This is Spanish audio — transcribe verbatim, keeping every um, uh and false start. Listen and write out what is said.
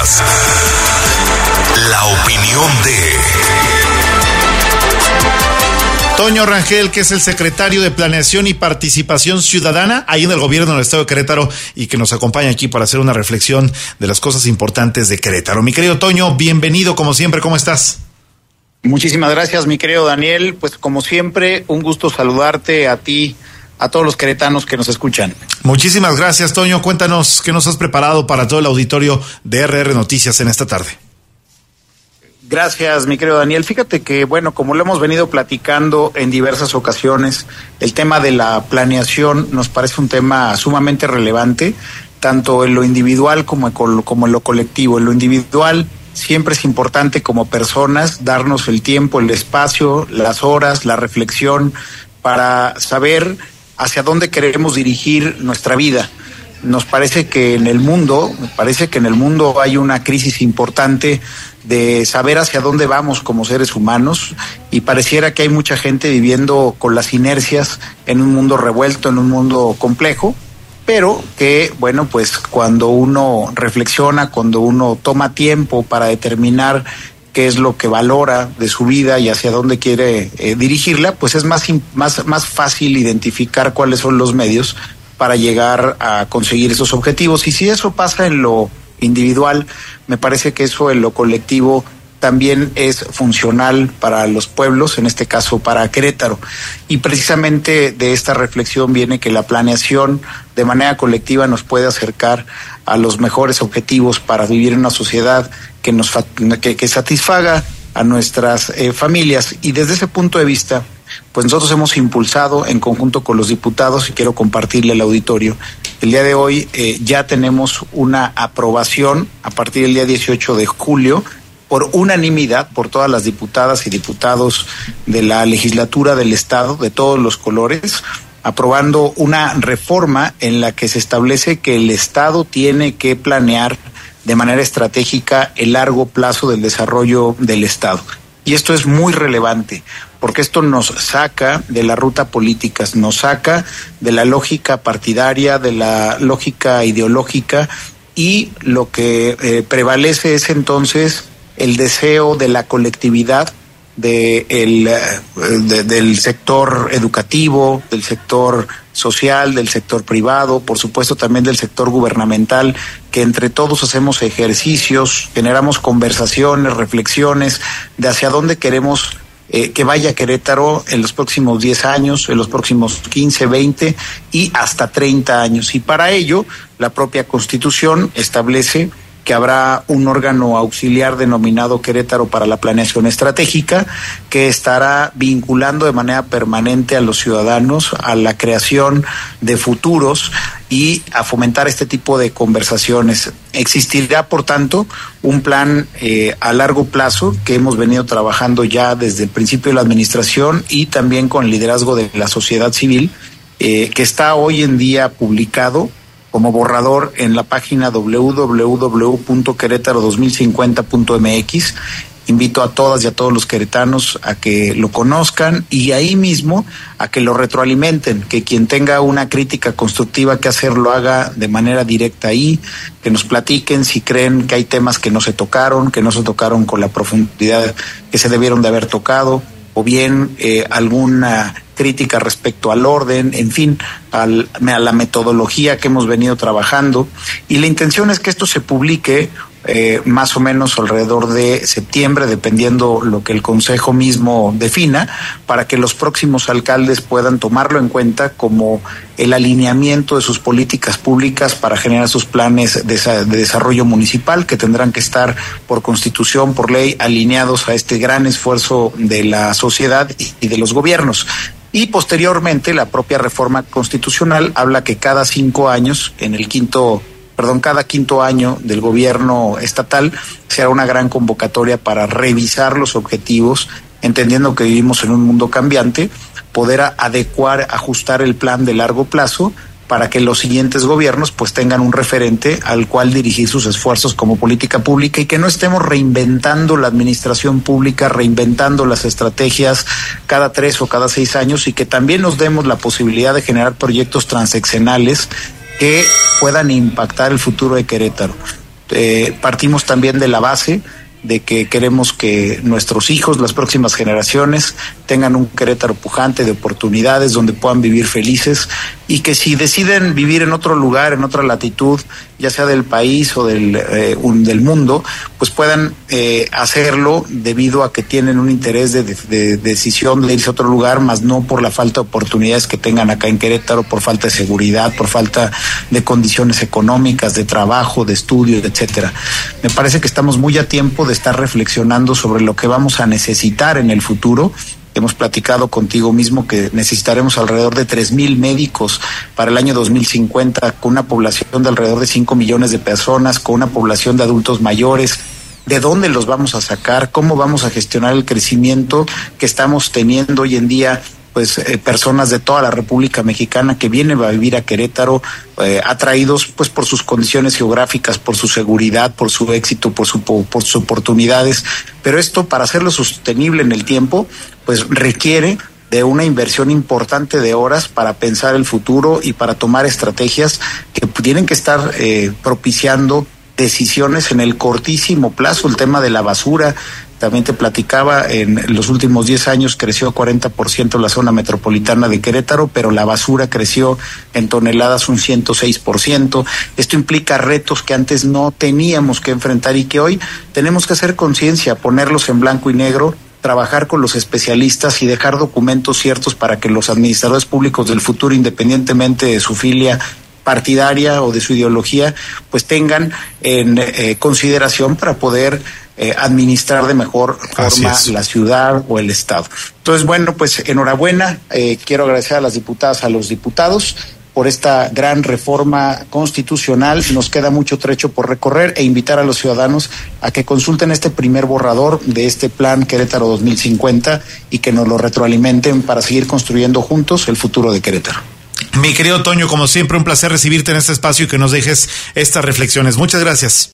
Escuchas la opinión de Toño Rangel, que es el secretario de Planeación y Participación Ciudadana ahí en el gobierno del estado de Querétaro y que nos acompaña aquí para hacer una reflexión de las cosas importantes de Querétaro. Mi querido Toño, bienvenido como siempre, ¿cómo estás? Muchísimas gracias, mi querido Daniel. Pues como siempre, un gusto saludarte a ti, a todos los queretanos que nos escuchan. Muchísimas gracias, Toño. Cuéntanos qué nos has preparado para todo el auditorio de R R Noticias en esta tarde. Gracias, mi querido Daniel. Fíjate que, bueno, como lo hemos venido platicando en diversas ocasiones, el tema de la planeación nos parece un tema sumamente relevante, tanto en lo individual como, como en lo colectivo. En lo individual siempre es importante como personas darnos el tiempo, el espacio, las horas, la reflexión para saber hacia dónde queremos dirigir nuestra vida. Nos parece que en el mundo, me parece que en el mundo hay una crisis importante de saber hacia dónde vamos como seres humanos y pareciera que hay mucha gente viviendo con las inercias en un mundo revuelto, en un mundo complejo, pero que, bueno, pues cuando uno reflexiona, cuando uno toma tiempo para determinar qué es lo que valora de su vida y hacia dónde quiere eh, dirigirla, pues es más, más, más fácil identificar cuáles son los medios para llegar a conseguir esos objetivos. Y si eso pasa en lo individual, me parece que eso en lo colectivo también es funcional para los pueblos, en este caso para Querétaro. Y precisamente de esta reflexión viene que la planeación de manera colectiva nos puede acercar a los mejores objetivos para vivir en una sociedad que nos que, que satisfaga a nuestras eh, familias. Y desde ese punto de vista, pues nosotros hemos impulsado en conjunto con los diputados, y quiero compartirle al auditorio, el día de hoy eh, ya tenemos una aprobación a partir del día dieciocho de julio, por unanimidad, por todas las diputadas y diputados de la legislatura del Estado, de todos los colores, aprobando una reforma en la que se establece que el Estado tiene que planear de manera estratégica el largo plazo del desarrollo del Estado. Y esto es muy relevante, porque esto nos saca de la ruta política, nos saca de la lógica partidaria, de la lógica ideológica, y lo que eh, prevalece es entonces el deseo de la colectividad, de el, de, del sector educativo, del sector social, del sector privado, por supuesto también del sector gubernamental, que entre todos hacemos ejercicios, generamos conversaciones, reflexiones de hacia dónde queremos eh, que vaya Querétaro en los próximos diez años, en los próximos quince, veinte y hasta treinta años. Y para ello, la propia Constitución establece que habrá un órgano auxiliar denominado Querétaro para la Planeación Estratégica, que estará vinculando de manera permanente a los ciudadanos a la creación de futuros y a fomentar este tipo de conversaciones. Existirá, por tanto, un plan eh, a largo plazo que hemos venido trabajando ya desde el principio de la administración y también con el liderazgo de la sociedad civil, eh, que está hoy en día publicado como borrador en la página doble u doble u doble u punto querétaro dos mil cincuenta punto eme equis. Invito a todas y a todos los queretanos a que lo conozcan y ahí mismo a que lo retroalimenten, que quien tenga una crítica constructiva que hacer lo haga de manera directa ahí, que nos platiquen si creen que hay temas que no se tocaron, que no se tocaron con la profundidad que se debieron de haber tocado, o bien eh, alguna crítica respecto al orden, en fin, al, a la metodología que hemos venido trabajando. Y la intención es que esto se publique eh, más o menos alrededor de septiembre, dependiendo lo que el Consejo mismo defina, para que los próximos alcaldes puedan tomarlo en cuenta como el alineamiento de sus políticas públicas para generar sus planes de, de desarrollo municipal, que tendrán que estar por Constitución, por ley, alineados a este gran esfuerzo de la sociedad y de los gobiernos. Y posteriormente la propia reforma constitucional habla que cada cinco años, en el quinto, perdón, cada quinto año del gobierno estatal, se hará una gran convocatoria para revisar los objetivos, entendiendo que vivimos en un mundo cambiante, poder adecuar, ajustar el plan de largo plazo para que los siguientes gobiernos pues tengan un referente al cual dirigir sus esfuerzos como política pública y que no estemos reinventando la administración pública, reinventando las estrategias cada tres o cada seis años y que también nos demos la posibilidad de generar proyectos transeccionales que puedan impactar el futuro de Querétaro. Eh, partimos también de la base de que queremos que nuestros hijos, las próximas generaciones, tengan un Querétaro pujante de oportunidades donde puedan vivir felices, y que si deciden vivir en otro lugar, en otra latitud, ya sea del país o del, eh, un, del mundo, pues puedan eh, hacerlo debido a que tienen un interés de, de, de decisión de irse a otro lugar, más no por la falta de oportunidades que tengan acá en Querétaro, por falta de seguridad, por falta de condiciones económicas, de trabajo, de estudio, etcétera. Me parece que estamos muy a tiempo de estar reflexionando sobre lo que vamos a necesitar en el futuro. Hemos platicado contigo mismo que necesitaremos alrededor de tres mil médicos para el año dos mil cincuenta, con una población de alrededor de cinco millones de personas, con una población de adultos mayores. ¿De dónde los vamos a sacar? ¿Cómo vamos a gestionar el crecimiento que estamos teniendo hoy en día? Pues eh, personas de toda la República Mexicana que vienen a vivir a Querétaro, eh, atraídos pues por sus condiciones geográficas, por su seguridad, por su éxito, por su por sus oportunidades. Pero esto, para hacerlo sostenible en el tiempo, pues requiere de una inversión importante de horas para pensar el futuro y para tomar estrategias que tienen que estar eh, propiciando decisiones en el cortísimo plazo. El tema de la basura, también te platicaba, en los últimos diez años creció cuarenta por ciento la zona metropolitana de Querétaro, pero la basura creció en toneladas un ciento seis por ciento. Esto implica retos que antes no teníamos que enfrentar y que hoy tenemos que hacer conciencia, ponerlos en blanco y negro, trabajar con los especialistas y dejar documentos ciertos para que los administradores públicos del futuro, independientemente de su filia partidaria o de su ideología, pues tengan en eh, consideración para poder eh, administrar de mejor forma la ciudad o el estado. Entonces, bueno, pues enhorabuena. Eh, quiero agradecer a las diputadas, a los diputados por esta gran reforma constitucional. Nos queda mucho trecho por recorrer, e invitar a los ciudadanos a que consulten este primer borrador de este plan Querétaro dos mil cincuenta y que nos lo retroalimenten para seguir construyendo juntos el futuro de Querétaro. Mi querido Toño, como siempre, un placer recibirte en este espacio y que nos dejes estas reflexiones. Muchas gracias.